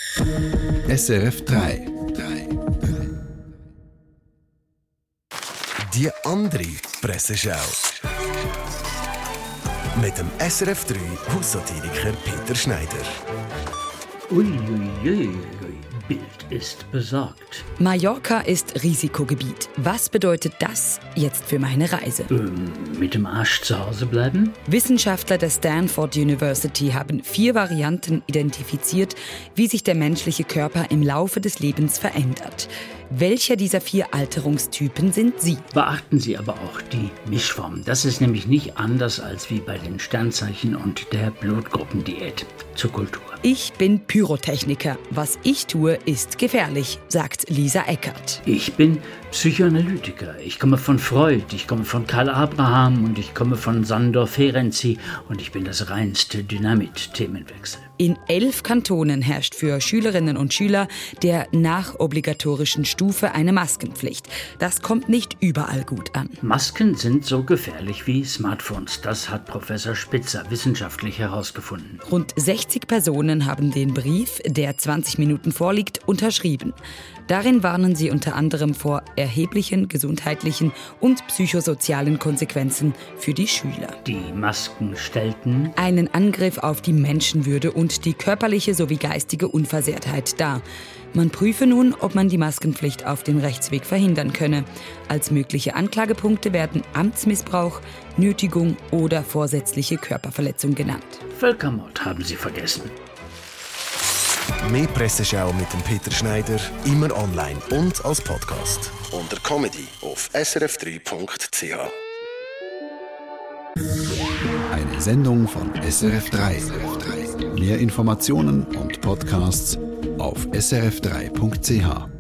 SRF 3. Die andere Presseschau. Mit dem SRF 3 Haussatiriker Peter Schneider. Uiuiui, Bild ist besorgt. Mallorca ist Risikogebiet. Was bedeutet das jetzt für meine Reise? Mit dem Arsch zu Hause bleiben? Wissenschaftler der Stanford University haben 4 Varianten identifiziert, wie sich der menschliche Körper im Laufe des Lebens verändert. Welcher dieser 4 Alterungstypen sind Sie? Beachten Sie aber auch die Mischform. Das ist nämlich nicht anders als wie bei den Sternzeichen und der Blutgruppendiät zur Kultur. Ich bin Pyrotechniker. Was ich tue, ist gefährlich, sagt Lisa Eckert. Ich bin Psychoanalytiker. Ich komme von Freud, ich komme von Karl Abraham und ich komme von Sandor Ferenczi und ich bin das reinste Dynamit-Themenwechsel. In 11 Kantonen herrscht für Schülerinnen und Schüler der nachobligatorischen Stufe eine Maskenpflicht. Das kommt nicht überall gut an. Masken sind so gefährlich wie Smartphones. Das hat Professor Spitzer wissenschaftlich herausgefunden. Rund 60 Personen haben den Brief, der 20 Minuten vorliegt, unterschrieben. Darin warnen sie unter anderem vor erheblichen gesundheitlichen und psychosozialen Konsequenzen für die Schüler. Die Masken stellten einen Angriff auf die Menschenwürde und die körperliche sowie geistige Unversehrtheit dar. Man prüfe nun, ob man die Maskenpflicht auf dem Rechtsweg verhindern könne. Als mögliche Anklagepunkte werden Amtsmissbrauch, Nötigung oder vorsätzliche Körperverletzung genannt. Völkermord haben sie vergessen. Mehr Presseschau mit dem Peter Schneider, immer online und als Podcast. Unter Comedy auf srf3.ch. Eine Sendung von SRF 3. Mehr Informationen und Podcasts auf srf3.ch.